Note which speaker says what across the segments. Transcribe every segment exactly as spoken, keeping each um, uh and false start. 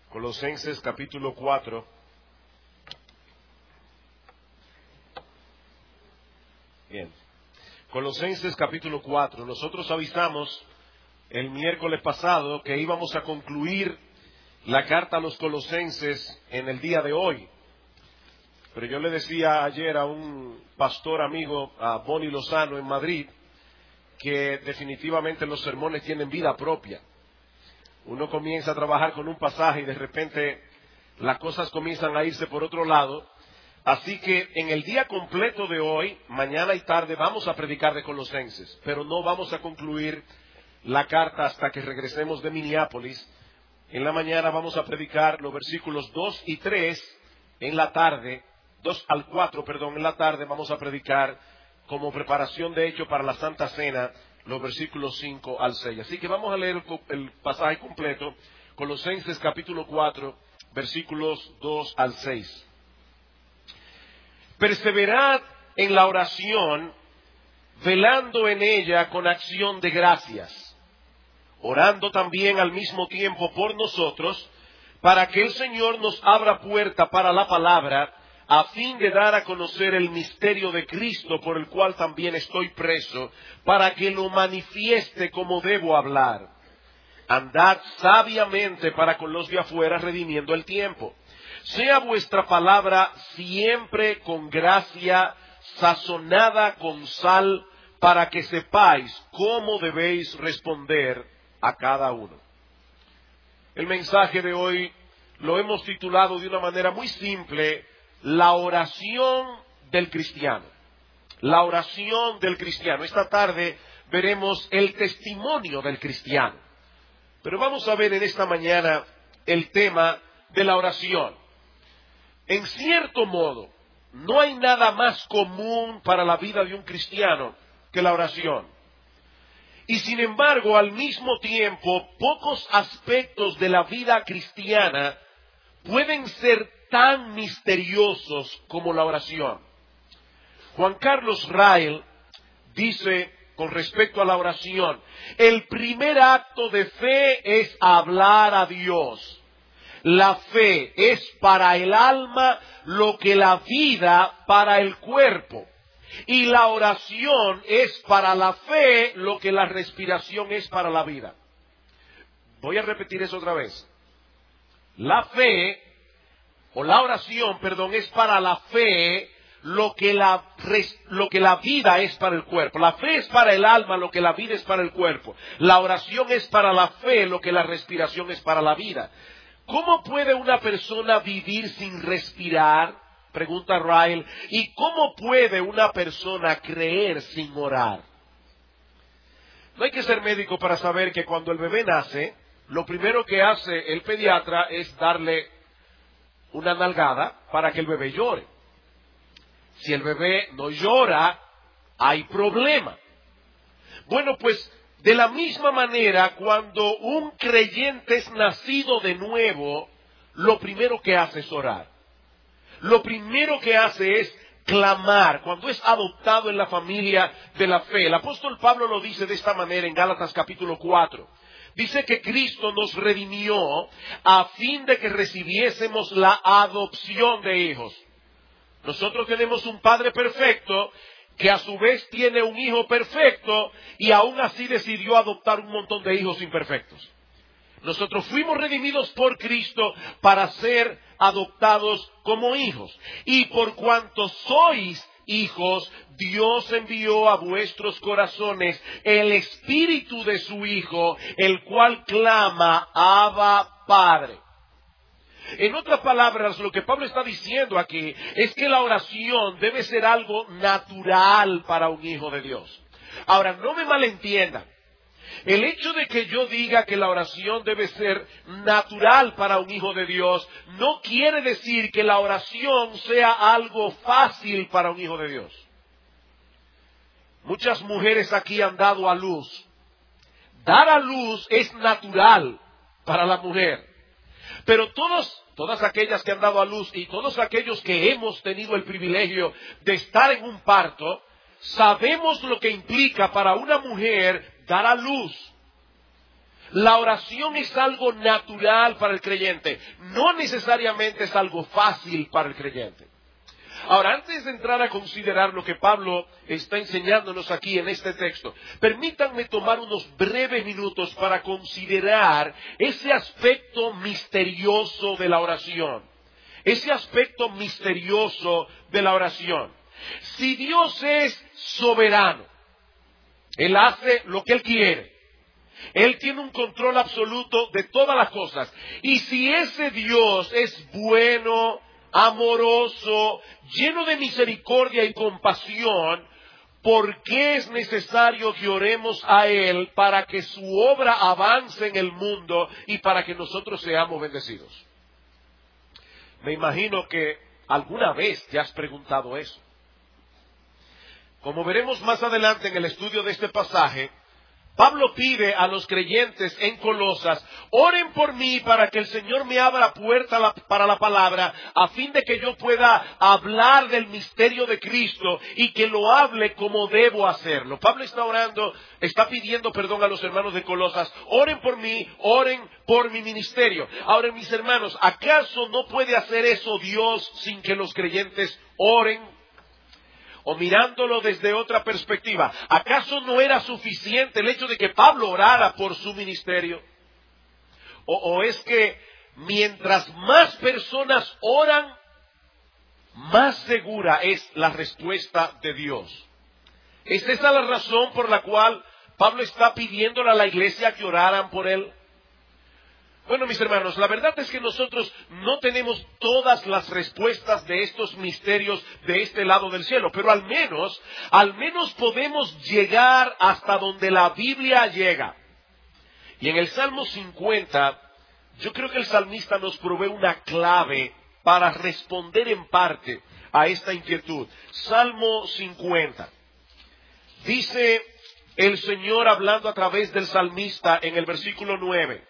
Speaker 1: Colosenses capítulo cuatro. Bien. Colosenses capítulo cuatro. Nosotros avisamos el miércoles pasado que íbamos a concluir la carta a los Colosenses en el día de hoy. Pero yo le decía ayer a un pastor amigo, a Bonnie Lozano en Madrid, que definitivamente los sermones tienen vida propia. Uno comienza a trabajar con un pasaje y de repente las cosas comienzan a irse por otro lado. Así que en el día completo de hoy, mañana y tarde, vamos a predicar de Colosenses, pero no vamos a concluir la carta hasta que regresemos de Minneapolis. En la mañana vamos a predicar los versículos dos y tres, en la tarde, dos al cuatro, perdón, en la tarde vamos a predicar como preparación de hecho para la Santa Cena, los versículos cinco al seis. Así que vamos a leer el, el pasaje completo, Colosenses capítulo cuatro, versículos dos al seis. Perseverad en la oración, velando en ella con acción de gracias, orando también al mismo tiempo por nosotros, para que el Señor nos abra puerta para la palabra, a fin de dar a conocer el misterio de Cristo, por el cual también estoy preso, para que lo manifieste como debo hablar. Andad sabiamente para con los de afuera, redimiendo el tiempo. Sea vuestra palabra siempre con gracia, sazonada con sal, para que sepáis cómo debéis responder a cada uno. El mensaje de hoy lo hemos titulado de una manera muy simple: la oración del cristiano. La oración del cristiano. Esta tarde veremos el testimonio del cristiano. Pero vamos a ver en esta mañana el tema de la oración. En cierto modo, no hay nada más común para la vida de un cristiano que la oración. Y sin embargo, al mismo tiempo, pocos aspectos de la vida cristiana pueden ser tan misteriosos como la oración. Juan Carlos Rael dice con respecto a la oración: el primer acto de fe es hablar a Dios. La fe es para el alma lo que la vida para el cuerpo. Y la oración es para la fe lo que la respiración es para la vida. Voy a repetir eso otra vez. La fe, o la oración, perdón, es para la fe lo que la, lo que la vida es para el cuerpo. La fe es para el alma lo que la vida es para el cuerpo. La oración es para la fe lo que la respiración es para la vida. ¿Cómo puede una persona vivir sin respirar? Pregunta Rael. ¿Y cómo puede una persona creer sin orar? No hay que ser médico para saber que cuando el bebé nace, lo primero que hace el pediatra es darle una nalgada para que el bebé llore. Si el bebé no llora, hay problema. Bueno, pues de la misma manera, cuando un creyente es nacido de nuevo, lo primero que hace es orar. Lo primero que hace es clamar, cuando es adoptado en la familia de la fe. El apóstol Pablo lo dice de esta manera en Gálatas capítulo cuatro. Dice que Cristo nos redimió a fin de que recibiésemos la adopción de hijos. Nosotros tenemos un Padre perfecto que a su vez tiene un hijo perfecto y aún así decidió adoptar un montón de hijos imperfectos. Nosotros fuimos redimidos por Cristo para ser adoptados como hijos. Y por cuanto sois hijos, Dios envió a vuestros corazones el Espíritu de su Hijo, el cual clama, Abba, Padre. En otras palabras, lo que Pablo está diciendo aquí es que la oración debe ser algo natural para un hijo de Dios. Ahora, no me malentiendan. El hecho de que yo diga que la oración debe ser natural para un hijo de Dios no quiere decir que la oración sea algo fácil para un hijo de Dios. Muchas mujeres aquí han dado a luz. Dar a luz es natural para la mujer. Pero todos, todas aquellas que han dado a luz y todos aquellos que hemos tenido el privilegio de estar en un parto, sabemos lo que implica para una mujer dar a luz. La oración es algo natural para el creyente, no necesariamente es algo fácil para el creyente. Ahora, antes de entrar a considerar lo que Pablo está enseñándonos aquí en este texto, permítanme tomar unos breves minutos para considerar ese aspecto misterioso de la oración. Ese aspecto misterioso de la oración. Si Dios es soberano, Él hace lo que Él quiere. Él tiene un control absoluto de todas las cosas. Y si ese Dios es bueno, amoroso, lleno de misericordia y compasión, ¿por qué es necesario que oremos a Él para que su obra avance en el mundo y para que nosotros seamos bendecidos? Me imagino que alguna vez te has preguntado eso. Como veremos más adelante en el estudio de este pasaje, Pablo pide a los creyentes en Colosas, oren por mí para que el Señor me abra puerta para la palabra, a fin de que yo pueda hablar del misterio de Cristo y que lo hable como debo hacerlo. Pablo está orando, está pidiendo perdón a los hermanos de Colosas, oren por mí, oren por mi ministerio. Ahora, mis hermanos, ¿acaso no puede hacer eso Dios sin que los creyentes oren? O mirándolo desde otra perspectiva, ¿acaso no era suficiente el hecho de que Pablo orara por su ministerio? ¿O, o es que mientras más personas oran, más segura es la respuesta de Dios? ¿Es esa la razón por la cual Pablo está pidiéndole a la iglesia que oraran por él? Bueno, mis hermanos, la verdad es que nosotros no tenemos todas las respuestas de estos misterios de este lado del cielo, pero al menos, al menos podemos llegar hasta donde la Biblia llega. Y en el Salmo cincuenta, yo creo que el salmista nos provee una clave para responder en parte a esta inquietud. Salmo cincuenta. Dice el Señor hablando a través del salmista en el versículo nueve.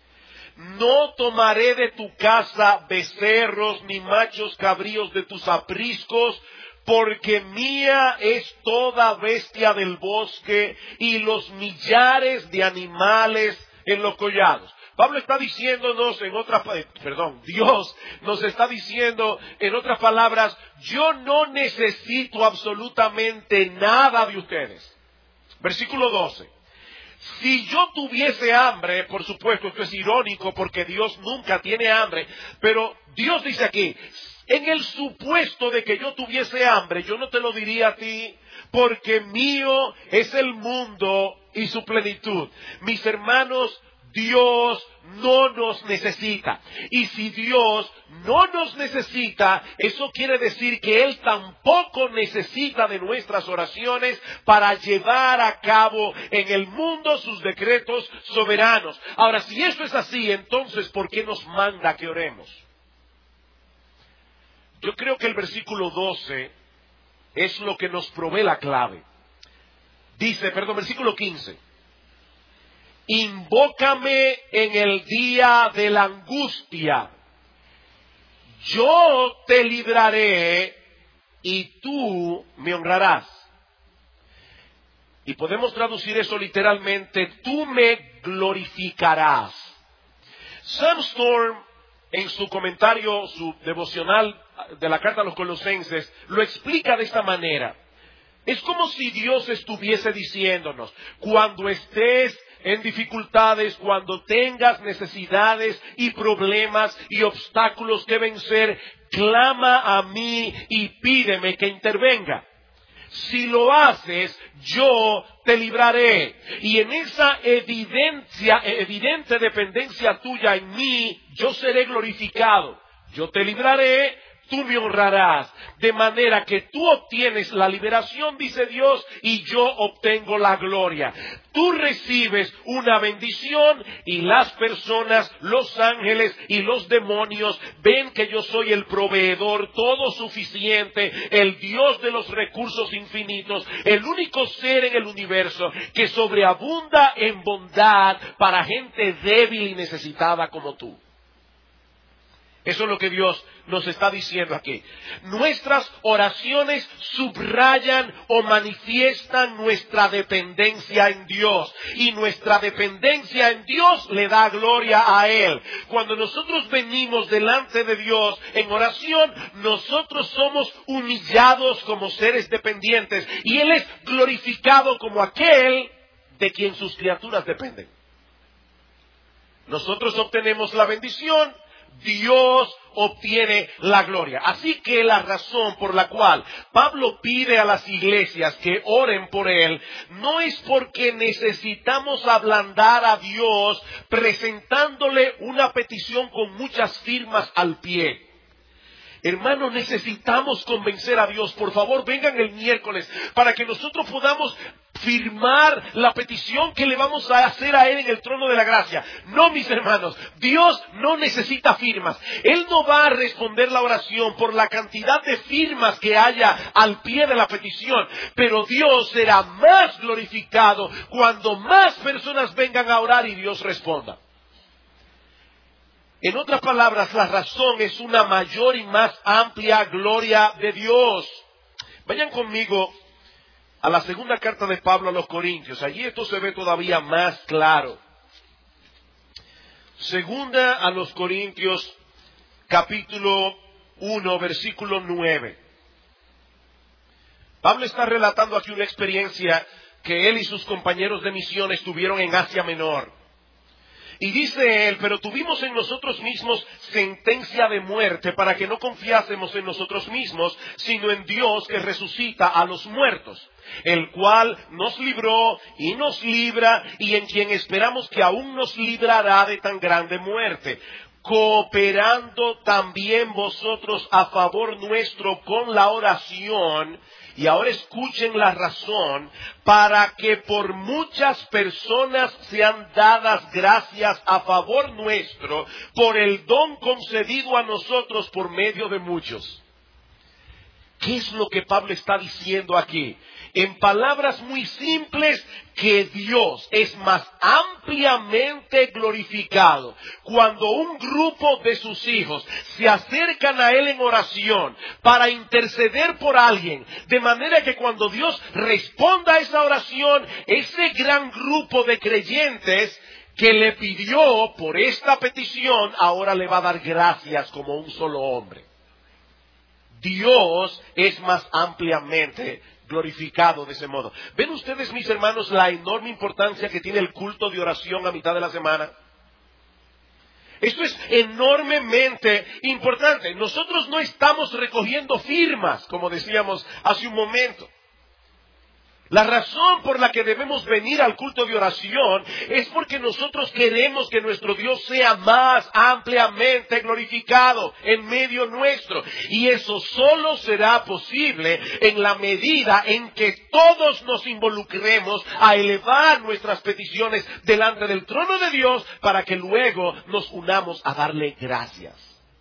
Speaker 1: No tomaré de tu casa becerros ni machos cabríos de tus apriscos, porque mía es toda bestia del bosque y los millares de animales en los collados. Pablo está diciéndonos en otras, perdón, Dios nos está diciendo en otras palabras, yo no necesito absolutamente nada de ustedes. Versículo doce. Si yo tuviese hambre, por supuesto, esto es irónico porque Dios nunca tiene hambre, pero Dios dice aquí, en el supuesto de que yo tuviese hambre, yo no te lo diría a ti, porque mío es el mundo y su plenitud. Mis hermanos, Dios no nos necesita. Y si Dios no nos necesita, eso quiere decir que Él tampoco necesita de nuestras oraciones para llevar a cabo en el mundo sus decretos soberanos. Ahora, si eso es así, entonces, ¿por qué nos manda que oremos? Yo creo que el versículo doce es lo que nos provee la clave. Dice, perdón, versículo quince. Invócame en el día de la angustia. Yo te libraré y tú me honrarás. Y podemos traducir eso literalmente, tú me glorificarás. Sam Storm, en su comentario, su devocional de la carta a los Colosenses, lo explica de esta manera. Es como si Dios estuviese diciéndonos, cuando estés en dificultades, cuando tengas necesidades y problemas y obstáculos que vencer, clama a mí y pídeme que intervenga. Si lo haces, yo te libraré. Y en esa evidencia, evidente dependencia tuya en mí, yo seré glorificado. Yo te libraré, tú me honrarás, de manera que tú obtienes la liberación, dice Dios, y yo obtengo la gloria. Tú recibes una bendición y las personas, los ángeles y los demonios ven que yo soy el proveedor todo suficiente, el Dios de los recursos infinitos, el único ser en el universo que sobreabunda en bondad para gente débil y necesitada como tú. Eso es lo que Dios nos está diciendo aquí. Nuestras oraciones subrayan o manifiestan nuestra dependencia en Dios. Y nuestra dependencia en Dios le da gloria a Él. Cuando nosotros venimos delante de Dios en oración, nosotros somos humillados como seres dependientes. Y Él es glorificado como aquel de quien sus criaturas dependen. Nosotros obtenemos la bendición, Dios obtiene la gloria. Así que la razón por la cual Pablo pide a las iglesias que oren por él no es porque necesitamos ablandar a Dios presentándole una petición con muchas firmas al pie. Hermanos, necesitamos convencer a Dios. Por favor, vengan el miércoles para que nosotros podamos firmar la petición que le vamos a hacer a Él en el trono de la gracia. No, mis hermanos, Dios no necesita firmas. Él no va a responder la oración por la cantidad de firmas que haya al pie de la petición. Pero Dios será más glorificado cuando más personas vengan a orar y Dios responda. En otras palabras, la razón es una mayor y más amplia gloria de Dios. Vayan conmigo a la segunda carta de Pablo a los Corintios. Allí esto se ve todavía más claro. Segunda a los Corintios, capítulo uno, versículo nueve. Pablo está relatando aquí una experiencia que él y sus compañeros de misiones tuvieron en Asia Menor. Y dice él, pero tuvimos en nosotros mismos sentencia de muerte para que no confiásemos en nosotros mismos, sino en Dios que resucita a los muertos, el cual nos libró y nos libra y en quien esperamos que aún nos librará de tan grande muerte, cooperando también vosotros a favor nuestro con la oración. Y ahora escuchen la razón, para que por muchas personas sean dadas gracias a favor nuestro por el don concedido a nosotros por medio de muchos. ¿Qué es lo que Pablo está diciendo aquí? En palabras muy simples, que Dios es más ampliamente glorificado cuando un grupo de sus hijos se acercan a Él en oración para interceder por alguien, de manera que cuando Dios responda a esa oración, ese gran grupo de creyentes que le pidió por esta petición, ahora le va a dar gracias como un solo hombre. Dios es más ampliamente glorificado de ese modo. ¿Ven ustedes, mis hermanos, la enorme importancia que tiene el culto de oración a mitad de la semana? Esto es enormemente importante. Nosotros no estamos recogiendo firmas, como decíamos hace un momento. La razón por la que debemos venir al culto de oración es porque nosotros queremos que nuestro Dios sea más ampliamente glorificado en medio nuestro. Y eso solo será posible en la medida en que todos nos involucremos a elevar nuestras peticiones delante del trono de Dios para que luego nos unamos a darle gracias.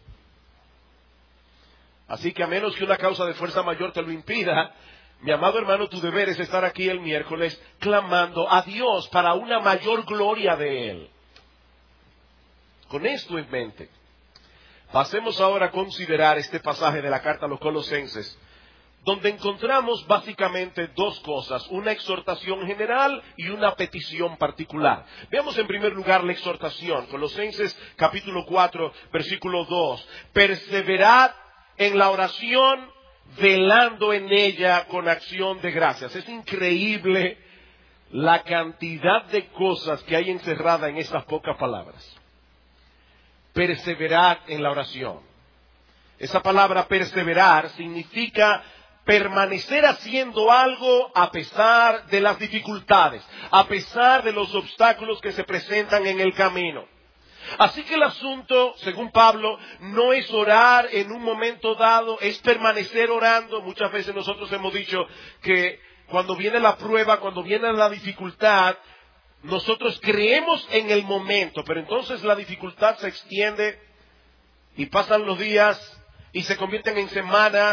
Speaker 1: Así que a menos que una causa de fuerza mayor te lo impida, mi amado hermano, tu deber es estar aquí el miércoles clamando a Dios para una mayor gloria de Él. Con esto en mente, pasemos ahora a considerar este pasaje de la carta a los Colosenses, donde encontramos básicamente dos cosas, una exhortación general y una petición particular. Veamos en primer lugar la exhortación, Colosenses capítulo cuatro, versículo dos. Perseverad en la oración, velando en ella con acción de gracias. Es increíble la cantidad de cosas que hay encerrada en estas pocas palabras. Perseverad en la oración. Esa palabra perseverar significa permanecer haciendo algo a pesar de las dificultades, a pesar de los obstáculos que se presentan en el camino. Así que el asunto, según Pablo, no es orar en un momento dado, es permanecer orando. Muchas veces nosotros hemos dicho que cuando viene la prueba, cuando viene la dificultad, nosotros creemos en el momento, pero entonces la dificultad se extiende y pasan los días y se convierten en semanas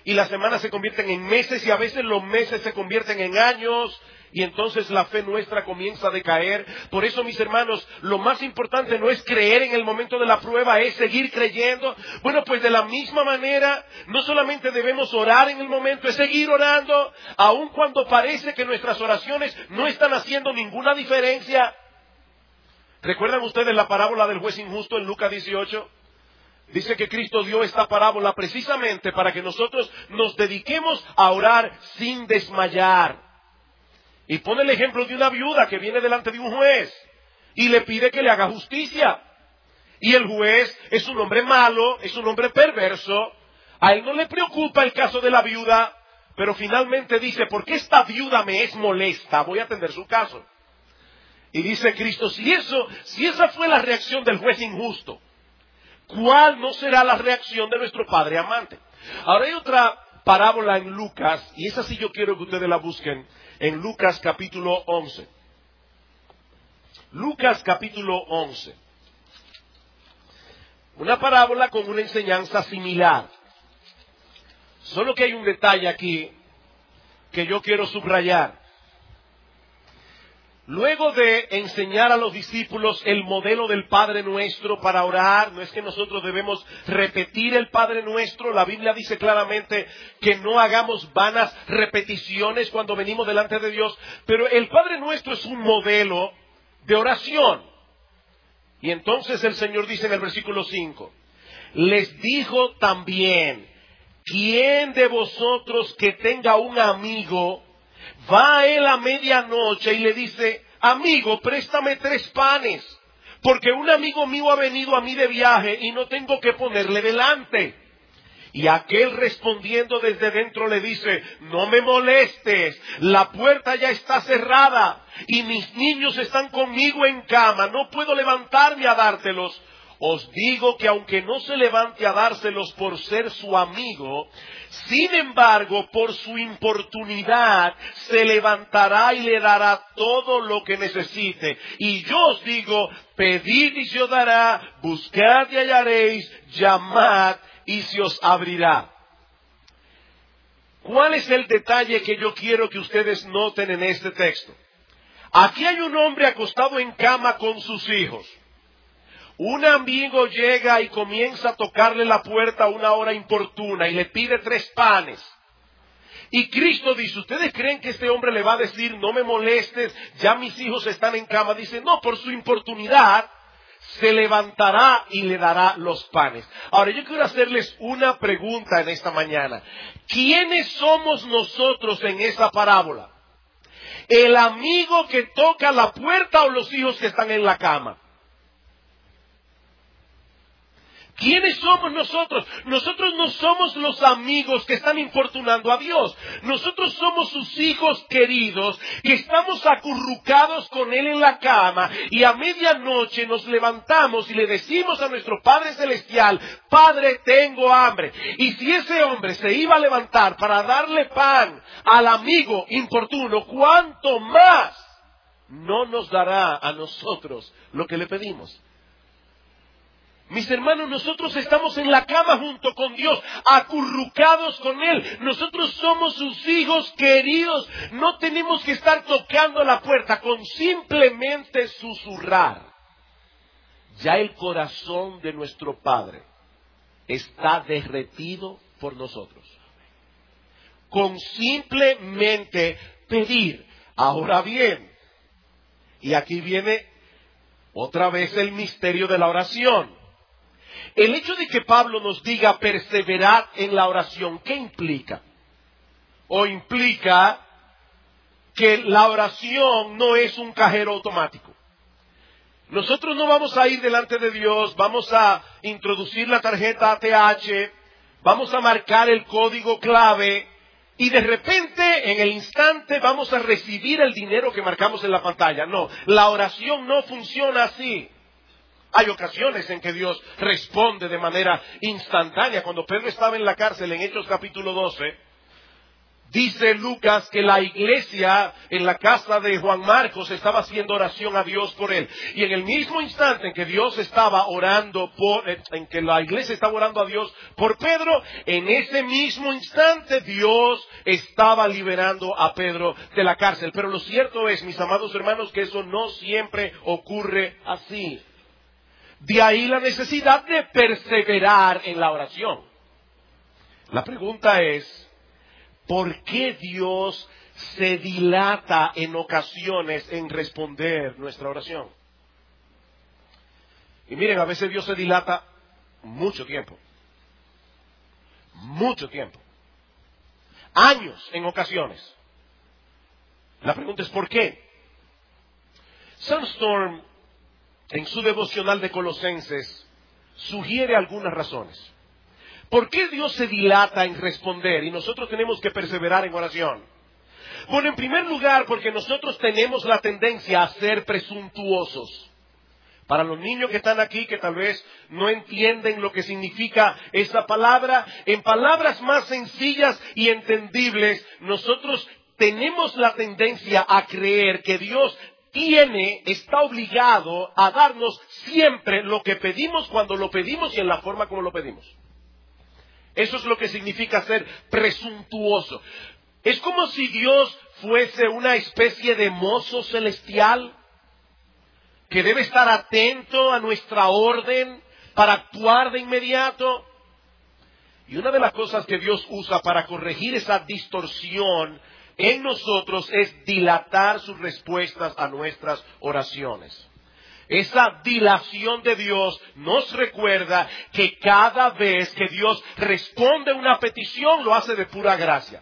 Speaker 1: y las semanas se convierten en meses y a veces los meses se convierten en años y entonces la fe nuestra comienza a decaer. Por eso, mis hermanos, lo más importante no es creer en el momento de la prueba, es seguir creyendo. Bueno, pues de la misma manera, no solamente debemos orar en el momento, es seguir orando, aun cuando parece que nuestras oraciones no están haciendo ninguna diferencia. ¿Recuerdan ustedes la parábola del juez injusto en Lucas dieciocho? Dice que Cristo dio esta parábola precisamente para que nosotros nos dediquemos a orar sin desmayar. Y pone el ejemplo de una viuda que viene delante de un juez y le pide que le haga justicia. Y el juez es un hombre malo, es un hombre perverso. A él no le preocupa el caso de la viuda, pero finalmente dice, ¿por qué esta viuda me es molesta? Voy a atender su caso. Y dice Cristo, si eso, si esa fue la reacción del juez injusto, ¿cuál no será la reacción de nuestro Padre amante? Ahora hay otra parábola en Lucas, y esa sí yo quiero que ustedes la busquen, en Lucas capítulo once. Lucas capítulo once. Una parábola con una enseñanza similar. Solo que hay un detalle aquí que yo quiero subrayar. Luego de enseñar a los discípulos el modelo del Padre Nuestro para orar, no es que nosotros debemos repetir el Padre Nuestro, la Biblia dice claramente que no hagamos vanas repeticiones cuando venimos delante de Dios, pero el Padre Nuestro es un modelo de oración. Y entonces el Señor dice en el versículo cinco, les dijo también, ¿quién de vosotros que tenga un amigo va a él a medianoche y le dice, amigo, préstame tres panes, porque un amigo mío ha venido a mí de viaje y no tengo que ponerle delante? Y aquel respondiendo desde dentro le dice, no me molestes, la puerta ya está cerrada y mis niños están conmigo en cama, no puedo levantarme a dártelos. Os digo que aunque no se levante a dárselos por ser su amigo, sin embargo, por su importunidad, se levantará y le dará todo lo que necesite. Y yo os digo, pedid y se os dará, buscad y hallaréis, llamad y se os abrirá. ¿Cuál es el detalle que yo quiero que ustedes noten en este texto? Aquí hay un hombre acostado en cama con sus hijos. Un amigo llega y comienza a tocarle la puerta a una hora importuna y le pide tres panes. Y Cristo dice, ¿ustedes creen que este hombre le va a decir, no me molestes, ya mis hijos están en cama? Dice, no, por su importunidad se levantará y le dará los panes. Ahora yo quiero hacerles una pregunta en esta mañana. ¿Quiénes somos nosotros en esa parábola? ¿El amigo que toca la puerta o los hijos que están en la cama? ¿Quiénes somos nosotros? Nosotros no somos los amigos que están importunando a Dios. Nosotros somos sus hijos queridos que estamos acurrucados con Él en la cama y a medianoche nos levantamos y le decimos a nuestro Padre Celestial, Padre, tengo hambre. Y si ese hombre se iba a levantar para darle pan al amigo importuno, ¿cuánto más no nos dará a nosotros lo que le pedimos? Mis hermanos, nosotros estamos en la cama junto con Dios, acurrucados con Él. Nosotros somos sus hijos queridos. No tenemos que estar tocando la puerta, con simplemente susurrar. Ya el corazón de nuestro Padre está derretido por nosotros. Con simplemente pedir. Ahora bien, y aquí viene otra vez el misterio de la oración. El hecho de que Pablo nos diga perseverad en la oración, ¿qué implica? O implica que la oración no es un cajero automático. Nosotros no vamos a ir delante de Dios, vamos a introducir la tarjeta A T H, vamos a marcar el código clave y de repente, en el instante, vamos a recibir el dinero que marcamos en la pantalla. No, la oración no funciona así. Hay ocasiones en que Dios responde de manera instantánea. Cuando Pedro estaba en la cárcel en Hechos capítulo doce, Dice Lucas que la iglesia en la casa de Juan Marcos estaba haciendo oración a Dios por él. Y en el mismo instante en que Dios estaba orando por, en que la iglesia estaba orando a Dios por Pedro, en ese mismo instante Dios estaba liberando a Pedro de la cárcel. Pero lo cierto es, mis amados hermanos, que eso no siempre ocurre así. De ahí la necesidad de perseverar en la oración. La pregunta es, ¿por qué Dios se dilata en ocasiones en responder nuestra oración? Y miren, a veces Dios se dilata mucho tiempo. Mucho tiempo. Años en ocasiones. La pregunta es ¿por qué? Sandstorm, en su devocional de Colosenses, sugiere algunas razones. ¿Por qué Dios se dilata en responder y nosotros tenemos que perseverar en oración? Bueno, en primer lugar, porque nosotros tenemos la tendencia a ser presuntuosos. Para los niños que están aquí, que tal vez no entienden lo que significa esa palabra, en palabras más sencillas y entendibles, nosotros tenemos la tendencia a creer que Dios tiene, está obligado a darnos siempre lo que pedimos cuando lo pedimos y en la forma como lo pedimos. Eso es lo que significa ser presuntuoso. Es como si Dios fuese una especie de mozo celestial que debe estar atento a nuestra orden para actuar de inmediato. Y una de las cosas que Dios usa para corregir esa distorsión en nosotros es dilatar sus respuestas a nuestras oraciones. Esa dilación de Dios nos recuerda que cada vez que Dios responde una petición, lo hace de pura gracia.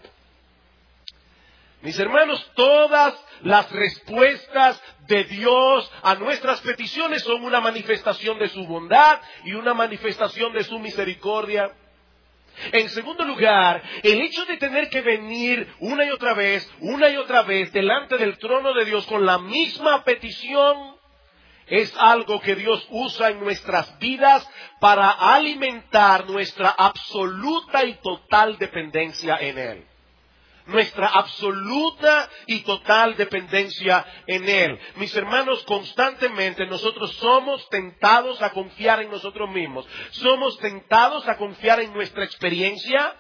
Speaker 1: Mis hermanos, todas las respuestas de Dios a nuestras peticiones son una manifestación de su bondad y una manifestación de su misericordia. En segundo lugar, el hecho de tener que venir una y otra vez, una y otra vez delante del trono de Dios con la misma petición, es algo que Dios usa en nuestras vidas para alimentar nuestra absoluta y total dependencia en Él. Nuestra absoluta y total dependencia en Él. Mis hermanos, constantemente nosotros somos tentados a confiar en nosotros mismos. Somos tentados a confiar en nuestra experiencia.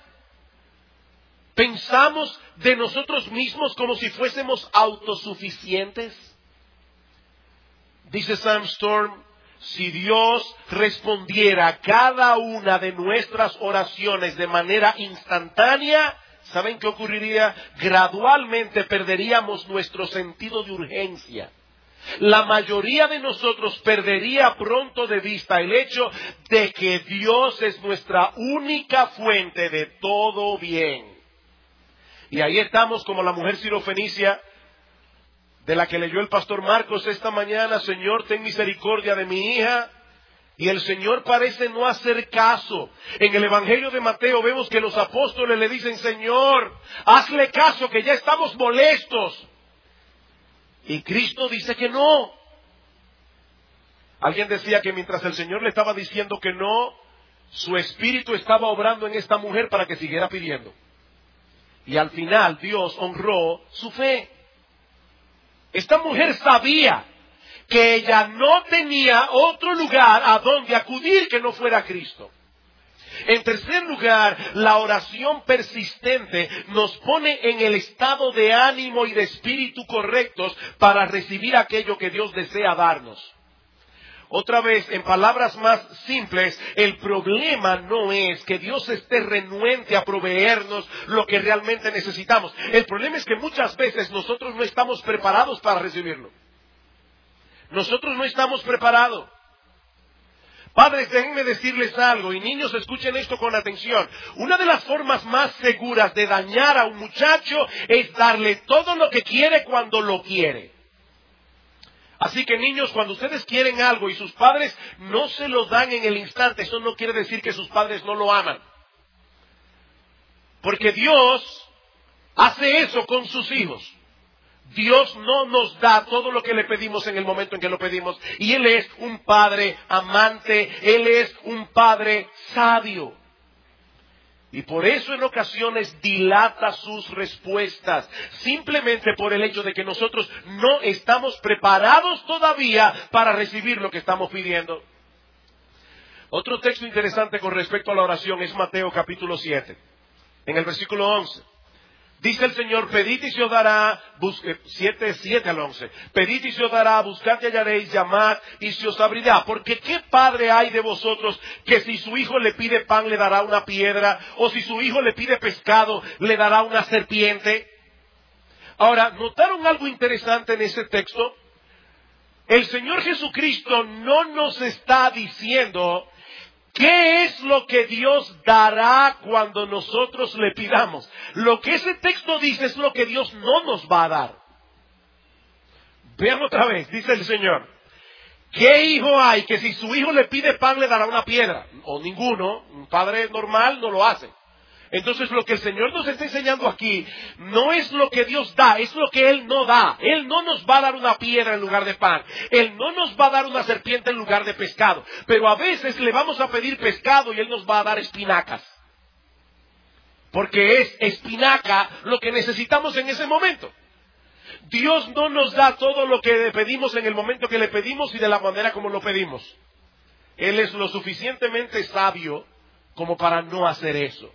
Speaker 1: Pensamos de nosotros mismos como si fuésemos autosuficientes. Dice Sandstorm, si Dios respondiera a cada una de nuestras oraciones de manera instantánea, ¿saben qué ocurriría? Gradualmente perderíamos nuestro sentido de urgencia. La mayoría de nosotros perdería pronto de vista el hecho de que Dios es nuestra única fuente de todo bien. Y ahí estamos como la mujer sirofenicia, de la que leyó el pastor Marcos esta mañana. Señor, ten misericordia de mi hija. Y el Señor parece no hacer caso. En el Evangelio de Mateo vemos que los apóstoles le dicen, Señor, hazle caso que ya estamos molestos. Y Cristo dice que no. Alguien decía que mientras el Señor le estaba diciendo que no, su espíritu estaba obrando en esta mujer para que siguiera pidiendo. Y al final Dios honró su fe. Esta mujer sabía que ella no tenía otro lugar a donde acudir que no fuera Cristo. En tercer lugar, la oración persistente nos pone en el estado de ánimo y de espíritu correctos para recibir aquello que Dios desea darnos. Otra vez, en palabras más simples, el problema no es que Dios esté renuente a proveernos lo que realmente necesitamos. El problema es que muchas veces nosotros no estamos preparados para recibirlo. Nosotros no estamos preparados. Padres, déjenme decirles algo, y niños, escuchen esto con atención. Una de las formas más seguras de dañar a un muchacho es darle todo lo que quiere cuando lo quiere. Así que niños, cuando ustedes quieren algo y sus padres no se lo dan en el instante, eso no quiere decir que sus padres no lo aman. Porque Dios hace eso con sus hijos. Dios no nos da todo lo que le pedimos en el momento en que lo pedimos. Y Él es un Padre amante, Él es un Padre sabio. Y por eso en ocasiones dilata sus respuestas, simplemente por el hecho de que nosotros no estamos preparados todavía para recibir lo que estamos pidiendo. Otro texto interesante con respecto a la oración es Mateo capítulo siete, en el versículo once. Dice el Señor, pedid y se os dará, busque, siete, siete al once, pedid y se os dará, buscad y hallaréis, llamad y se os abrirá. Porque ¿qué padre hay de vosotros que si su hijo le pide pan le dará una piedra? O si su hijo le pide pescado le dará una serpiente. Ahora, ¿notaron algo interesante en ese texto? El Señor Jesucristo no nos está diciendo ¿qué es lo que Dios dará cuando nosotros le pidamos? Lo que ese texto dice es lo que Dios no nos va a dar. Vean otra vez, dice el Señor. ¿Qué hijo hay que si su hijo le pide pan le dará una piedra? O ninguno, un padre normal no lo hace. Entonces lo que el Señor nos está enseñando aquí no es lo que Dios da, es lo que Él no da. Él no nos va a dar una piedra en lugar de pan. Él no nos va a dar una serpiente en lugar de pescado. Pero a veces le vamos a pedir pescado y Él nos va a dar espinacas. Porque es espinaca lo que necesitamos en ese momento. Dios no nos da todo lo que le pedimos en el momento que le pedimos y de la manera como lo pedimos. Él es lo suficientemente sabio como para no hacer eso.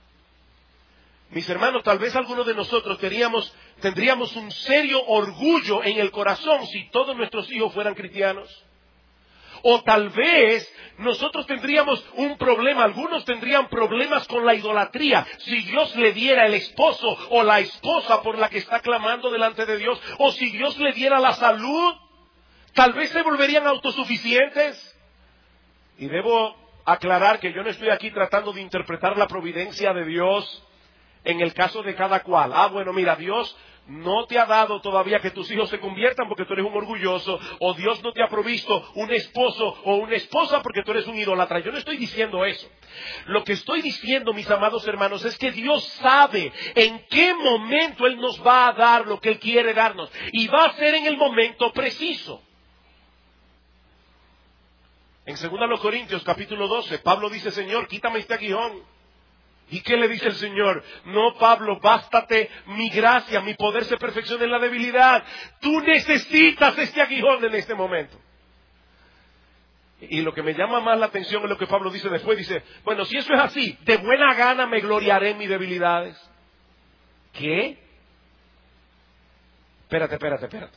Speaker 1: Mis hermanos, tal vez algunos de nosotros tendríamos, tendríamos un serio orgullo en el corazón si todos nuestros hijos fueran cristianos. O tal vez nosotros tendríamos un problema, algunos tendrían problemas con la idolatría. Si Dios le diera el esposo o la esposa por la que está clamando delante de Dios, o si Dios le diera la salud, tal vez se volverían autosuficientes. Y debo aclarar que yo no estoy aquí tratando de interpretar la providencia de Dios en el caso de cada cual. Ah, bueno, mira, Dios no te ha dado todavía que tus hijos se conviertan porque tú eres un orgulloso, o Dios no te ha provisto un esposo o una esposa porque tú eres un idólatra. Yo no estoy diciendo eso. Lo que estoy diciendo, mis amados hermanos, es que Dios sabe en qué momento Él nos va a dar lo que Él quiere darnos, y va a ser en el momento preciso. En dos Corintios capítulo doce, Pablo dice, Señor, quítame este aguijón. ¿Y qué le dice el Señor? No, Pablo, bástate mi gracia, mi poder se perfecciona en la debilidad. Tú necesitas este aguijón en este momento. Y lo que me llama más la atención es lo que Pablo dice después. Dice, bueno, si eso es así, de buena gana me gloriaré en mis debilidades. ¿Qué? Espérate, espérate, espérate.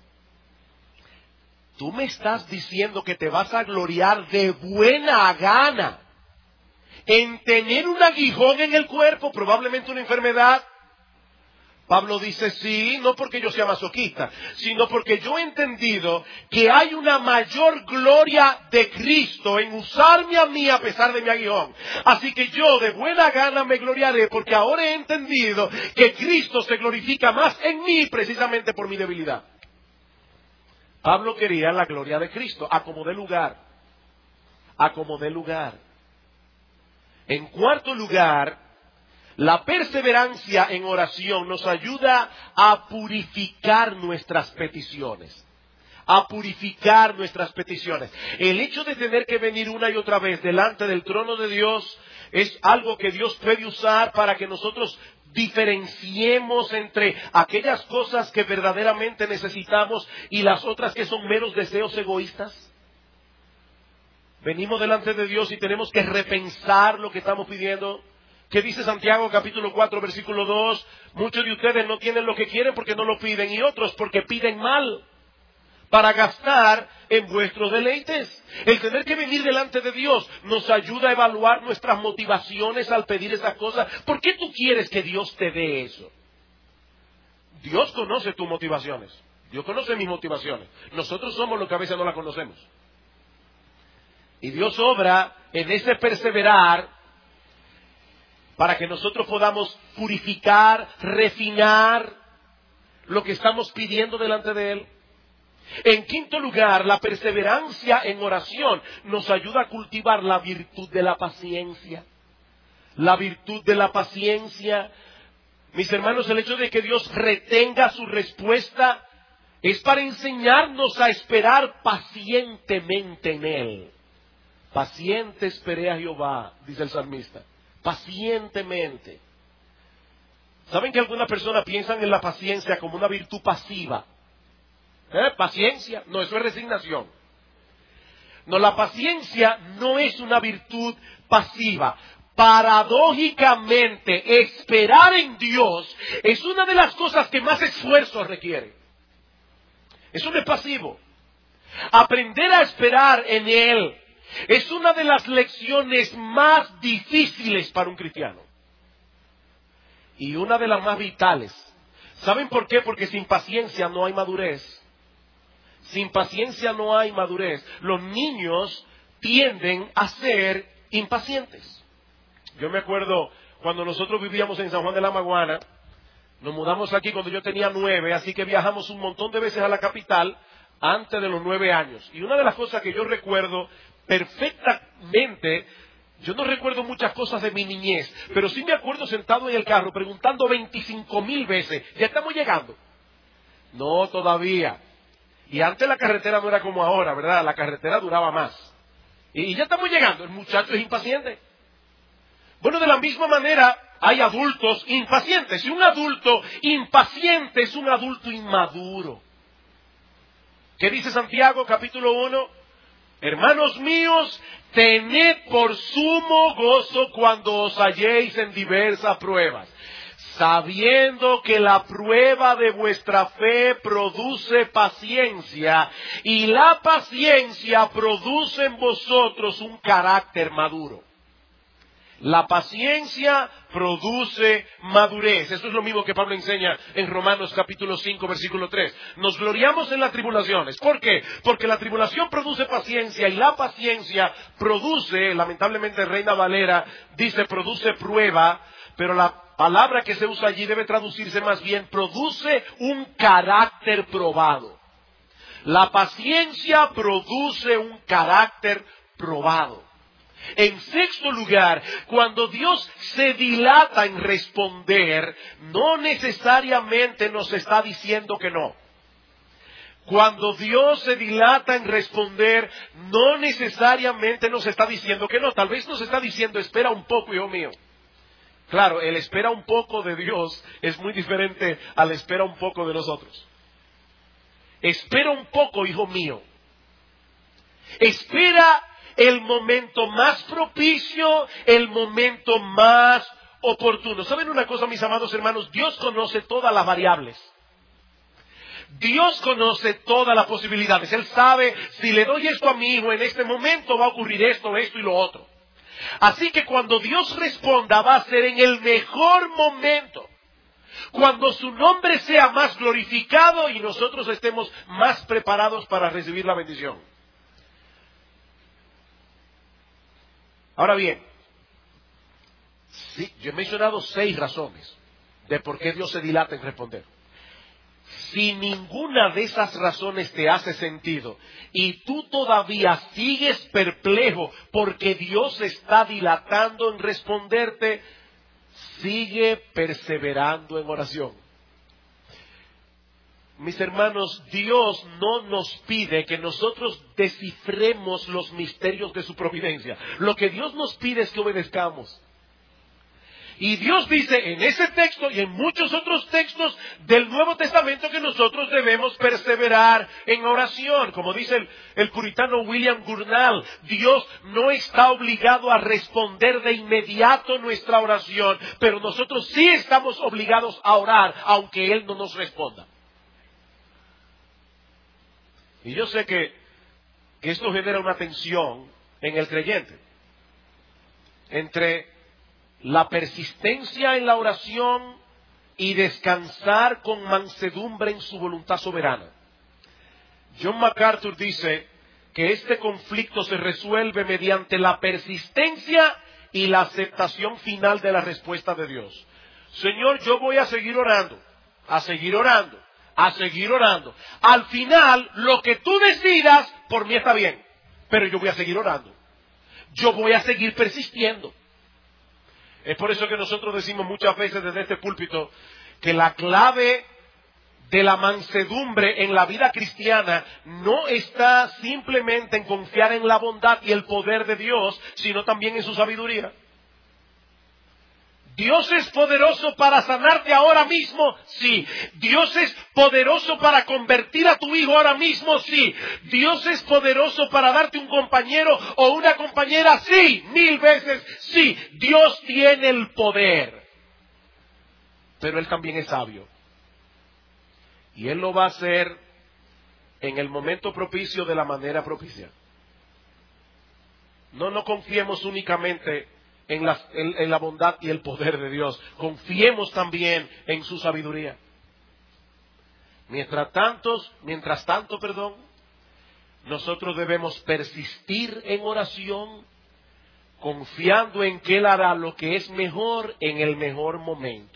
Speaker 1: Tú me estás diciendo que te vas a gloriar de buena gana en tener un aguijón en el cuerpo, probablemente una enfermedad. Pablo dice, sí, no porque yo sea masoquista, sino porque yo he entendido que hay una mayor gloria de Cristo en usarme a mí a pesar de mi aguijón. Así que yo de buena gana me gloriaré porque ahora he entendido que Cristo se glorifica más en mí precisamente por mi debilidad. Pablo quería la gloria de Cristo, a como dé lugar, a como dé lugar. En cuarto lugar, la perseverancia en oración nos ayuda a purificar nuestras peticiones. A purificar nuestras peticiones. El hecho de tener que venir una y otra vez delante del trono de Dios es algo que Dios puede usar para que nosotros diferenciemos entre aquellas cosas que verdaderamente necesitamos y las otras que son meros deseos egoístas. Venimos delante de Dios y tenemos que repensar lo que estamos pidiendo. ¿Qué dice Santiago capítulo cuatro versículo dos? Muchos de ustedes no tienen lo que quieren porque no lo piden, y otros porque piden mal para gastar en vuestros deleites. El tener que venir delante de Dios nos ayuda a evaluar nuestras motivaciones al pedir esas cosas. ¿Por qué tú quieres que Dios te dé eso? Dios conoce tus motivaciones. Dios conoce mis motivaciones. Nosotros somos los que a veces no las conocemos. Y Dios obra en ese perseverar para que nosotros podamos purificar, refinar lo que estamos pidiendo delante de Él. En quinto lugar, la perseverancia en oración nos ayuda a cultivar la virtud de la paciencia. La virtud de la paciencia. Mis hermanos, el hecho de que Dios retenga su respuesta es para enseñarnos a esperar pacientemente en Él. Paciente esperé a Jehová, dice el salmista. pacientemente. ¿Saben que algunas personas piensan en la paciencia como una virtud pasiva? ¿Eh? ¿Paciencia? No, eso es resignación. No, la paciencia no es una virtud pasiva. Paradójicamente, esperar en Dios es una de las cosas que más esfuerzo requiere. Eso no es pasivo. Aprender a esperar en Él es una de las lecciones más difíciles para un cristiano. Y una de las más vitales. ¿Saben por qué? Porque sin paciencia no hay madurez. Sin paciencia no hay madurez. Los niños tienden a ser impacientes. Yo me acuerdo cuando nosotros vivíamos en San Juan de la Maguana, nos mudamos aquí cuando yo tenía nueve, así que viajamos un montón de veces a la capital antes de los nueve años. Y una de las cosas que yo recuerdo perfectamente, yo no recuerdo muchas cosas de mi niñez, pero sí me acuerdo sentado en el carro preguntando veinticinco mil veces, ¿ya estamos llegando? No, todavía. Y antes la carretera no era como ahora, ¿verdad? La carretera duraba más. Y ya estamos llegando, el muchacho es impaciente. Bueno, de la misma manera hay adultos impacientes. Y un adulto impaciente es un adulto inmaduro. ¿Qué dice Santiago capítulo uno? Hermanos míos, tened por sumo gozo cuando os halléis en diversas pruebas, sabiendo que la prueba de vuestra fe produce paciencia, y la paciencia produce en vosotros un carácter maduro. La paciencia produce madurez. Eso es lo mismo que Pablo enseña en Romanos capítulo cinco, versículo tres. Nos gloriamos en las tribulaciones. ¿Por qué? Porque la tribulación produce paciencia y la paciencia produce, lamentablemente Reina Valera dice produce prueba, pero la palabra que se usa allí debe traducirse más bien, produce un carácter probado. La paciencia produce un carácter probado. En sexto lugar, cuando Dios se dilata en responder, no necesariamente nos está diciendo que no. Cuando Dios se dilata en responder, no necesariamente nos está diciendo que no. Tal vez nos está diciendo, espera un poco, hijo mío. Claro, el espera un poco de Dios es muy diferente al espera un poco de nosotros. Espera un poco, hijo mío. Espera el momento más propicio, el momento más oportuno. ¿Saben una cosa, mis amados hermanos? Dios conoce todas las variables. Dios conoce todas las posibilidades. Él sabe, si le doy esto a mi hijo, en este momento va a ocurrir esto, esto y lo otro. Así que cuando Dios responda, va a ser en el mejor momento. Cuando su nombre sea más glorificado y nosotros estemos más preparados para recibir la bendición. Ahora bien, sí, yo he mencionado seis razones de por qué Dios se dilata en responder. Si ninguna de esas razones te hace sentido y tú todavía sigues perplejo porque Dios está dilatando en responderte, sigue perseverando en oración. Mis hermanos, Dios no nos pide que nosotros descifremos los misterios de su providencia. Lo que Dios nos pide es que obedezcamos. Y Dios dice en ese texto y en muchos otros textos del Nuevo Testamento que nosotros debemos perseverar en oración. Como dice el, el puritano William Gurnall, Dios no está obligado a responder de inmediato nuestra oración, pero nosotros sí estamos obligados a orar, aunque Él no nos responda. Y yo sé que, que esto genera una tensión en el creyente entre la persistencia en la oración y descansar con mansedumbre en su voluntad soberana. John MacArthur dice que este conflicto se resuelve mediante la persistencia y la aceptación final de la respuesta de Dios. Señor, yo voy a seguir orando, a seguir orando, a seguir orando. Al final, lo que tú decidas, por mí está bien, pero yo voy a seguir orando. Yo voy a seguir persistiendo. Es por eso que nosotros decimos muchas veces desde este púlpito que la clave de la mansedumbre en la vida cristiana no está simplemente en confiar en la bondad y el poder de Dios, sino también en su sabiduría. ¿Dios es poderoso para sanarte ahora mismo? Sí. ¿Dios es poderoso para convertir a tu hijo ahora mismo? Sí. ¿Dios es poderoso para darte un compañero o una compañera? Sí. Mil veces sí. Dios tiene el poder. Pero Él también es sabio. Y Él lo va a hacer en el momento propicio de la manera propicia. No, no confiemos únicamente en la, en, en la bondad y el poder de Dios. Confiemos también en su sabiduría. Mientras tanto, mientras tanto, perdón, nosotros debemos persistir en oración, confiando en que Él hará lo que es mejor en el mejor momento.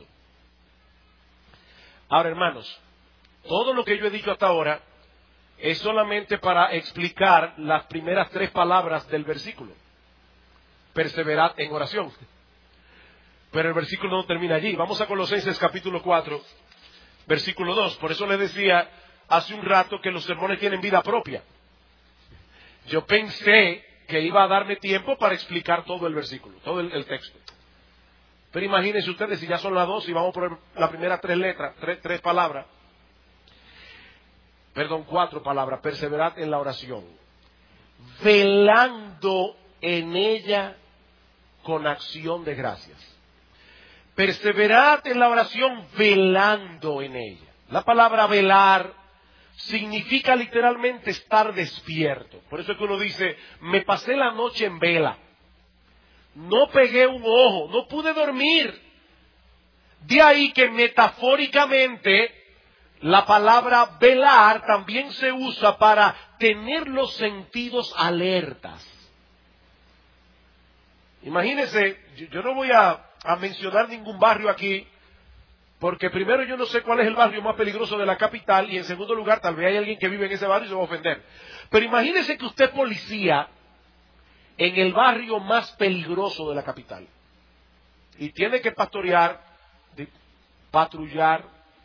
Speaker 1: Ahora, hermanos, todo lo que yo he dicho hasta ahora es solamente para explicar las primeras tres palabras del versículo. Perseverad en oración. Pero el versículo no termina allí. Vamos a Colosenses capítulo cuatro, versículo dos. Por eso les decía hace un rato que los sermones tienen vida propia. Yo pensé que iba a darme tiempo para explicar todo el versículo, todo el, el texto. Pero imagínense ustedes si ya son las dos y vamos por las primeras tres letras, tres, tres palabras. Perdón, cuatro palabras. Perseverad en la oración, velando en ella con acción de gracias. Perseverad en la oración velando en ella. La palabra velar significa literalmente estar despierto. Por eso es que uno dice, me pasé la noche en vela. No pegué un ojo, no pude dormir. De ahí que metafóricamente la palabra velar también se usa para tener los sentidos alertas. Imagínense, yo no voy a, a mencionar ningún barrio aquí, porque primero yo no sé cuál es el barrio más peligroso de la capital, y en segundo lugar tal vez hay alguien que vive en ese barrio y se va a ofender. Pero imagínense que usted es policía en el barrio más peligroso de la capital, y tiene que pastorear, patrullar,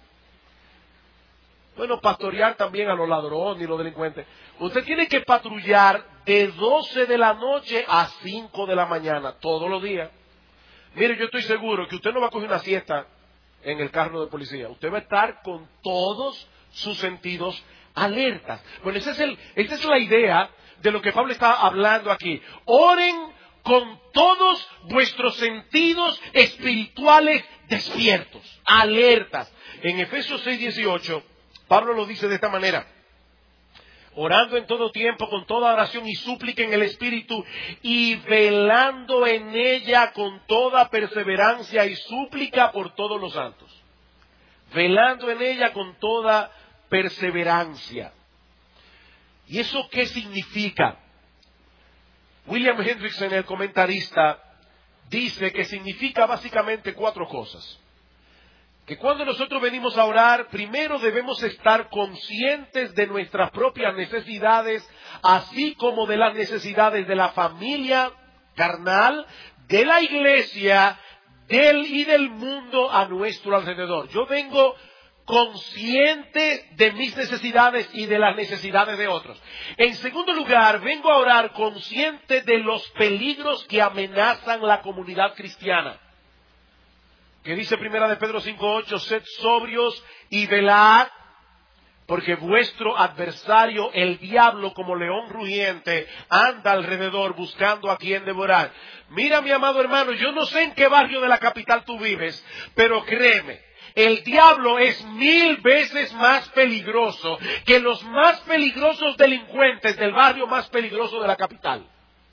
Speaker 1: bueno, pastorear también a los ladrones y los delincuentes. Usted tiene que patrullar de doce de la noche a cinco de la mañana, todos los días. Mire, yo estoy seguro que usted no va a coger una siesta en el carro de policía. Usted va a estar con todos sus sentidos alertas. Bueno, esa es, el, esa es la idea de lo que Pablo está hablando aquí. Oren con todos vuestros sentidos espirituales despiertos, alertas. En Efesios seis dieciocho, Pablo lo dice de esta manera: orando en todo tiempo con toda oración y súplica en el Espíritu, y velando en ella con toda perseverancia y súplica por todos los santos. Velando en ella con toda perseverancia. ¿Y eso qué significa? William Hendrickson, el comentarista, dice que significa básicamente cuatro cosas. Que cuando nosotros venimos a orar, primero debemos estar conscientes de nuestras propias necesidades, así como de las necesidades de la familia carnal, de la iglesia, del y del mundo a nuestro alrededor. Yo vengo consciente de mis necesidades y de las necesidades de otros. En segundo lugar, vengo a orar consciente de los peligros que amenazan la comunidad cristiana. Que dice primera de Pedro cinco ocho, sed sobrios y velad, porque vuestro adversario, el diablo, como león rugiente, anda alrededor buscando a quien devorar. Mira, mi amado hermano, yo no sé en qué barrio de la capital tú vives, pero créeme, el diablo es mil veces más peligroso que los más peligrosos delincuentes del barrio más peligroso de la capital.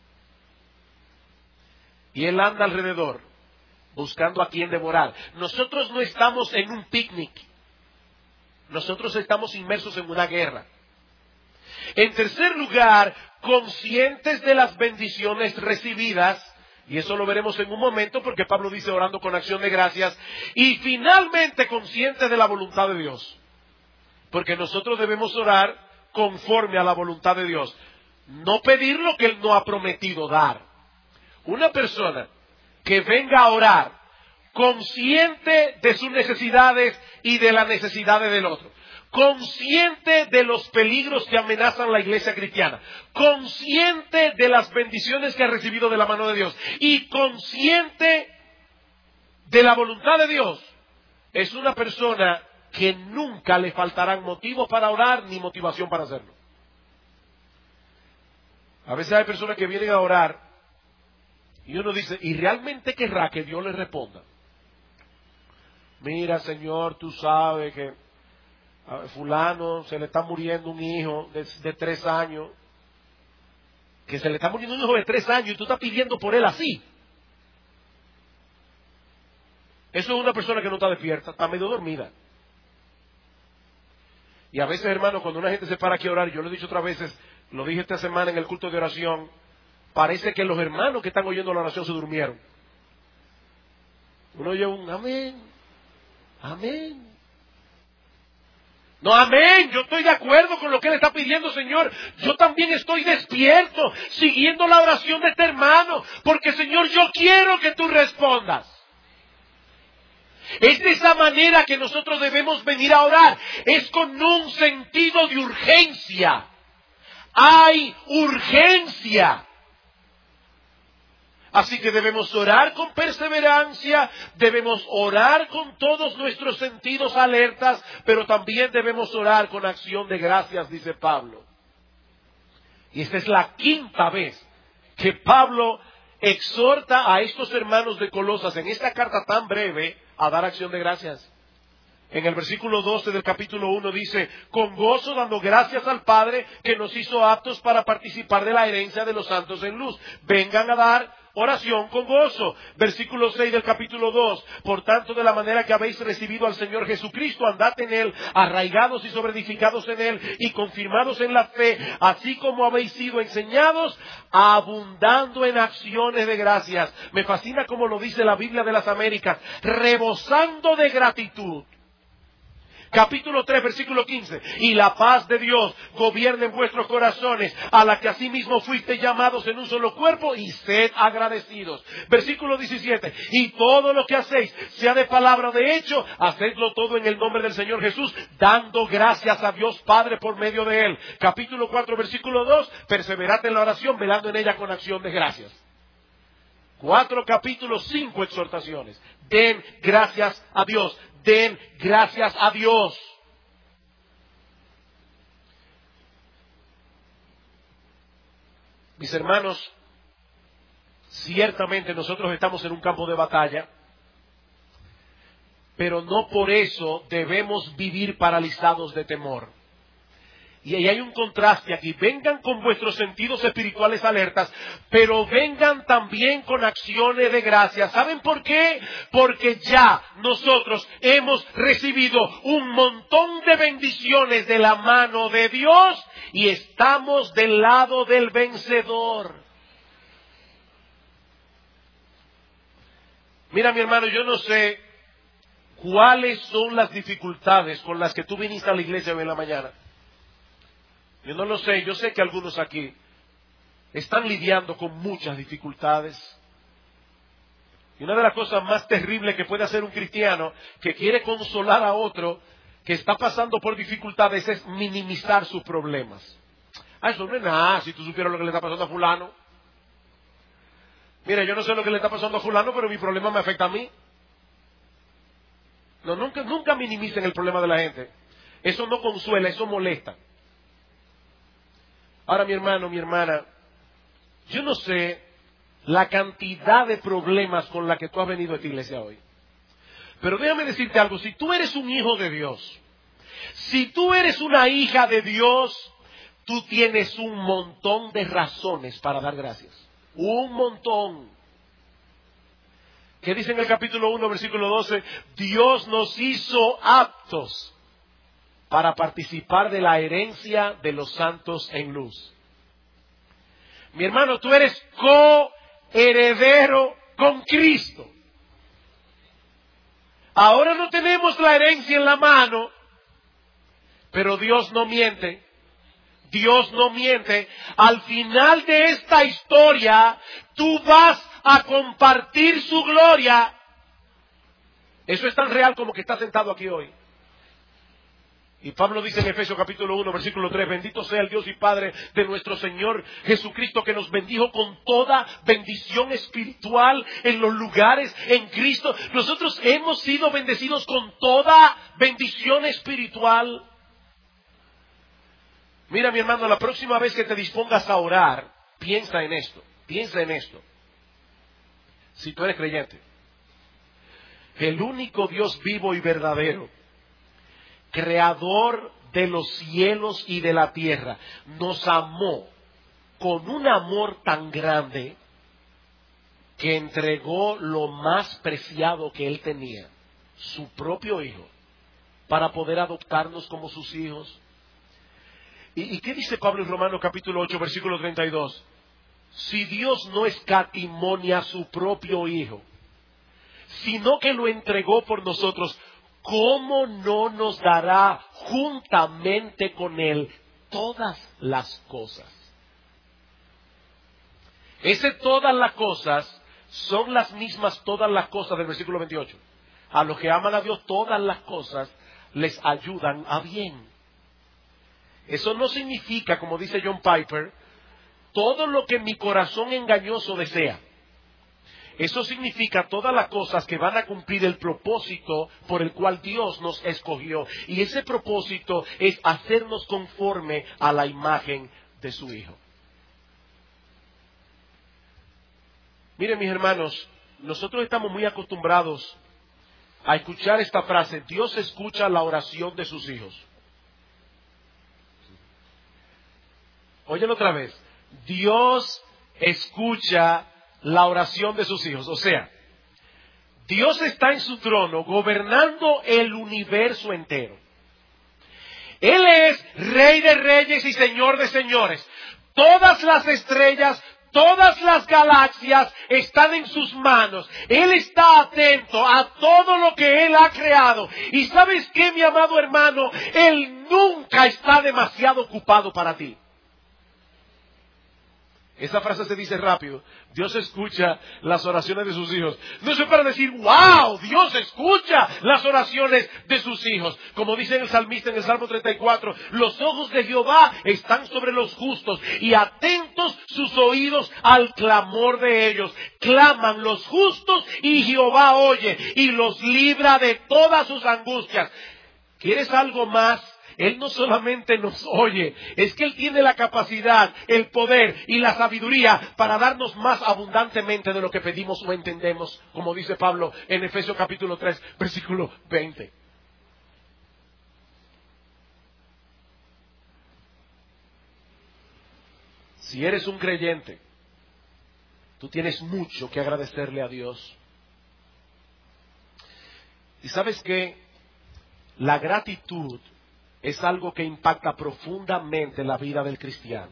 Speaker 1: Y él anda alrededor buscando a quien devorar. Nosotros no estamos en un picnic. Nosotros estamos inmersos en una guerra. En tercer lugar, conscientes de las bendiciones recibidas, y eso lo veremos en un momento porque Pablo dice orando con acción de gracias, y finalmente conscientes de la voluntad de Dios. Porque nosotros debemos orar conforme a la voluntad de Dios. No pedir lo que Él no ha prometido dar. Una persona que venga a orar consciente de sus necesidades y de las necesidades del otro, consciente de los peligros que amenazan la iglesia cristiana, consciente de las bendiciones que ha recibido de la mano de Dios y consciente de la voluntad de Dios, es una persona que nunca le faltarán motivos para orar ni motivación para hacerlo. A veces hay personas que vienen a orar y uno dice, ¿y realmente querrá que Dios le responda? Mira, Señor, tú sabes que a fulano se le está muriendo un hijo de, de tres años, que se le está muriendo un hijo de tres años y tú estás pidiendo por él así. Eso es una persona que no está despierta, está medio dormida. Y a veces, hermano, cuando una gente se para aquí a orar, yo lo he dicho otras veces, lo dije esta semana en el culto de oración, parece que los hermanos que están oyendo la oración se durmieron. Uno oye un amén, amén. No, amén, yo estoy de acuerdo con lo que él está pidiendo, Señor. Yo también estoy despierto, siguiendo la oración de este hermano, porque, Señor, yo quiero que tú respondas. Es de esa manera que nosotros debemos venir a orar. Es con un sentido de urgencia. Hay urgencia. Así que debemos orar con perseverancia, debemos orar con todos nuestros sentidos alertas, pero también debemos orar con acción de gracias, dice Pablo. Y esta es la quinta vez que Pablo exhorta a estos hermanos de Colosas en esta carta tan breve a dar acción de gracias. En el versículo doce del capítulo uno dice, con gozo dando gracias al Padre que nos hizo aptos para participar de la herencia de los santos en luz. Vengan a dar oración con gozo. Versículo seis del capítulo dos, por tanto, de la manera que habéis recibido al Señor Jesucristo, andad en Él, arraigados y sobreedificados en Él y confirmados en la fe, así como habéis sido enseñados, abundando en acciones de gracias. Me fascina como lo dice la Biblia de las Américas, rebosando de gratitud. Capítulo tres, versículo quince. Y la paz de Dios gobierne en vuestros corazones, a la que asimismo fuisteis llamados en un solo cuerpo, y sed agradecidos. Versículo diecisiete. Y todo lo que hacéis, sea de palabra o de hecho, hacedlo todo en el nombre del Señor Jesús, dando gracias a Dios Padre por medio de Él. Capítulo cuatro, versículo dos. Perseverad en la oración, velando en ella con acción de gracias. Cuatro capítulos, cinco exhortaciones. Den gracias a Dios. Den gracias a Dios. Mis hermanos, ciertamente nosotros estamos en un campo de batalla, pero no por eso debemos vivir paralizados de temor. Y ahí hay un contraste aquí. Vengan con vuestros sentidos espirituales alertas, pero vengan también con acciones de gracia. ¿Saben por qué? Porque ya nosotros hemos recibido un montón de bendiciones de la mano de Dios y estamos del lado del vencedor. Mira, mi hermano, yo no sé cuáles son las dificultades con las que tú viniste a la iglesia hoy en la mañana. Yo no lo sé, yo sé que algunos aquí están lidiando con muchas dificultades. Y una de las cosas más terribles que puede hacer un cristiano que quiere consolar a otro que está pasando por dificultades es minimizar sus problemas. Ah, eso no es nada, si tú supieras lo que le está pasando a fulano. Mira, yo no sé lo que le está pasando a fulano, pero mi problema me afecta a mí. No, nunca, nunca minimicen el problema de la gente. Eso no consuela, eso molesta. Ahora, mi hermano, mi hermana, yo no sé la cantidad de problemas con la que tú has venido a esta iglesia hoy. Pero déjame decirte algo, si tú eres un hijo de Dios, si tú eres una hija de Dios, tú tienes un montón de razones para dar gracias. Un montón. ¿Qué dice en el capítulo uno, versículo doce? Dios nos hizo aptos para participar de la herencia de los santos en luz. Mi hermano, tú eres coheredero con Cristo. Ahora no tenemos la herencia en la mano, pero Dios no miente. Dios no miente. Al final de esta historia, tú vas a compartir su gloria. Eso es tan real como que estás sentado aquí hoy. Y Pablo dice en Efesios capítulo uno, versículo tres, bendito sea el Dios y Padre de nuestro Señor Jesucristo, que nos bendijo con toda bendición espiritual en los lugares en Cristo. Nosotros hemos sido bendecidos con toda bendición espiritual. Mira, mi hermano, la próxima vez que te dispongas a orar, piensa en esto, piensa en esto. Si tú eres creyente, el único Dios vivo y verdadero, creador de los cielos y de la tierra, nos amó con un amor tan grande que entregó lo más preciado que Él tenía, su propio Hijo, para poder adoptarnos como sus hijos. ¿Y, y qué dice Pablo en Romanos capítulo ocho, versículo treinta y dos? Si Dios no escatimó ni a su propio Hijo, sino que lo entregó por nosotros, ¿cómo no nos dará juntamente con Él todas las cosas? Ese todas las cosas son las mismas todas las cosas del versículo veintiocho. A los que aman a Dios, todas las cosas les ayudan a bien. Eso no significa, como dice John Piper, todo lo que mi corazón engañoso desea. Eso significa todas las cosas que van a cumplir el propósito por el cual Dios nos escogió. Y ese propósito es hacernos conforme a la imagen de su Hijo. Miren, mis hermanos, nosotros estamos muy acostumbrados a escuchar esta frase: Dios escucha la oración de sus hijos. Óyelo otra vez. Dios escucha la oración de sus hijos. O sea, Dios está en su trono gobernando el universo entero. Él es Rey de reyes y Señor de señores. Todas las estrellas, todas las galaxias están en sus manos. Él está atento a todo lo que Él ha creado. Y ¿sabes qué, mi amado hermano? Él nunca está demasiado ocupado para ti. Esa frase se dice rápido. Dios escucha las oraciones de sus hijos. No es para decir, wow, Dios escucha las oraciones de sus hijos. Como dice el salmista en el Salmo treinta y cuatro, los ojos de Jehová están sobre los justos y atentos sus oídos al clamor de ellos. Claman los justos y Jehová oye y los libra de todas sus angustias. ¿Quieres algo más? Él no solamente nos oye, es que Él tiene la capacidad, el poder y la sabiduría para darnos más abundantemente de lo que pedimos o entendemos, como dice Pablo en Efesios capítulo tres, versículo veinte. Si eres un creyente, tú tienes mucho que agradecerle a Dios. ¿Y sabes qué? La gratitud es algo que impacta profundamente la vida del cristiano.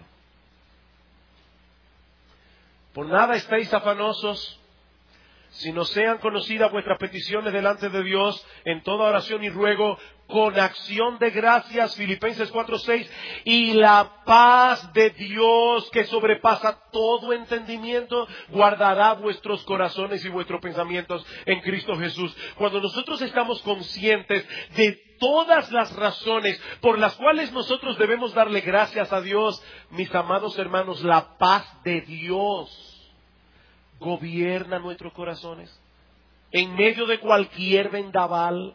Speaker 1: Por nada estéis afanosos, sino sean conocidas vuestras peticiones delante de Dios en toda oración y ruego con acción de gracias. Filipenses cuatro seis. Y la paz de Dios, que sobrepasa todo entendimiento, guardará vuestros corazones y vuestros pensamientos en Cristo Jesús. Cuando nosotros estamos conscientes de todas las razones por las cuales nosotros debemos darle gracias a Dios, mis amados hermanos, la paz de Dios gobierna nuestros corazones en medio de cualquier vendaval.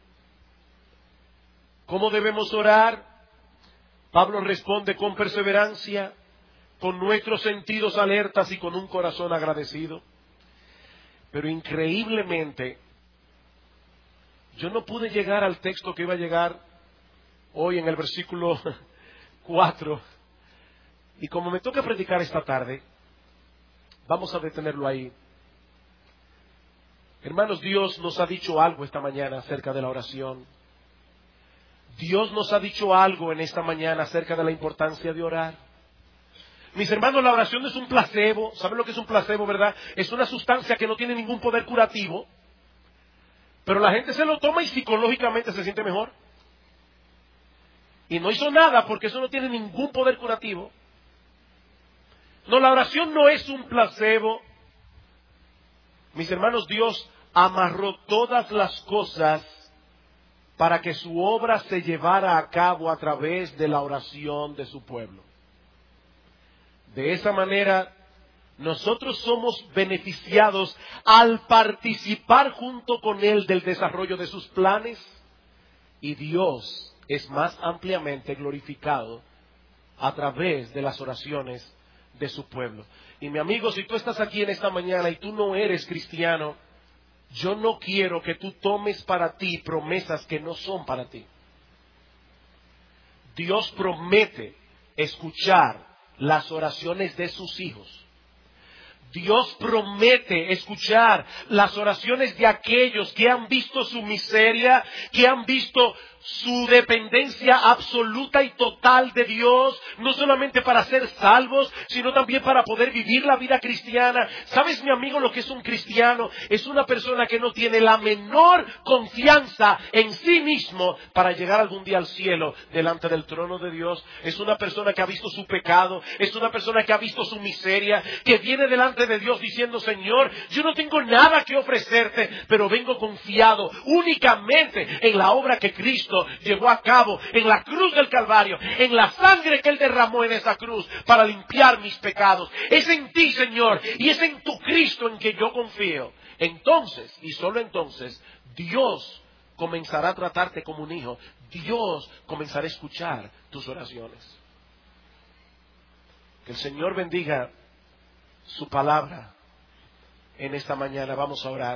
Speaker 1: ¿Cómo debemos orar? Pablo responde: con perseverancia, con nuestros sentidos alertas y con un corazón agradecido. Pero increíblemente, yo no pude llegar al texto que iba a llegar hoy en el versículo cuatro. Y como me toca predicar esta tarde, vamos a detenerlo ahí. Hermanos, Dios nos ha dicho algo esta mañana acerca de la oración. Dios nos ha dicho algo en esta mañana acerca de la importancia de orar. Mis hermanos, la oración no es un placebo. ¿Saben lo que es un placebo, verdad? Es una sustancia que no tiene ningún poder curativo, pero la gente se lo toma y psicológicamente se siente mejor. Y no hizo nada porque eso no tiene ningún poder curativo. No, la oración no es un placebo. Mis hermanos, Dios amarró todas las cosas para que su obra se llevara a cabo a través de la oración de su pueblo. De esa manera, nosotros somos beneficiados al participar junto con Él del desarrollo de sus planes, y Dios es más ampliamente glorificado a través de las oraciones de su pueblo. Y mi amigo, si tú estás aquí en esta mañana y tú no eres cristiano, yo no quiero que tú tomes para ti promesas que no son para ti. Dios promete escuchar las oraciones de sus hijos. Dios promete escuchar las oraciones de aquellos que han visto su miseria, que han visto su dependencia absoluta y total de Dios, no solamente para ser salvos, sino también para poder vivir la vida cristiana. ¿Sabes, mi amigo, lo que es un cristiano? Es una persona que no tiene la menor confianza en sí mismo para llegar algún día al cielo delante del trono de Dios. Es una persona que ha visto su pecado, es una persona que ha visto su miseria, que viene delante de Dios diciendo: Señor, yo no tengo nada que ofrecerte, pero vengo confiado únicamente en la obra que Cristo llevó a cabo en la cruz del Calvario, en la sangre que Él derramó en esa cruz para limpiar mis pecados. Es en ti, Señor, y es en tu Cristo en que yo confío. Entonces, y solo entonces, Dios comenzará a tratarte como un hijo. Dios comenzará a escuchar tus oraciones. Que el Señor bendiga su palabra en esta mañana. Vamos a orar.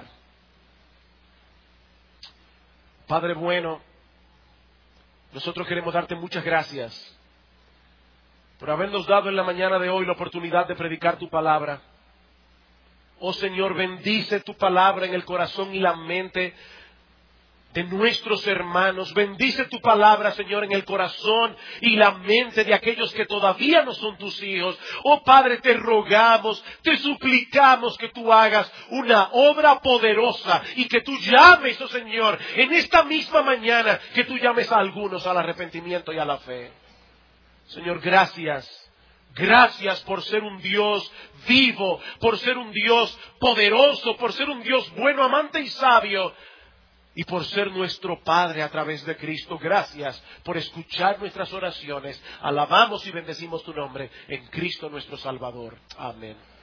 Speaker 1: Padre bueno, nosotros queremos darte muchas gracias por habernos dado en la mañana de hoy la oportunidad de predicar tu palabra. Oh Señor, bendice tu palabra en el corazón y la mente de nuestros hermanos. Bendice tu palabra, Señor, en el corazón y la mente de aquellos que todavía no son tus hijos. Oh Padre, te rogamos, te suplicamos que tú hagas una obra poderosa y que tú llames, oh Señor, en esta misma mañana, que tú llames a algunos al arrepentimiento y a la fe. Señor, gracias. Gracias por ser un Dios vivo, por ser un Dios poderoso, por ser un Dios bueno, amante y sabio, y por ser nuestro Padre a través de Cristo. Gracias por escuchar nuestras oraciones. Alabamos y bendecimos tu nombre en Cristo nuestro Salvador. Amén.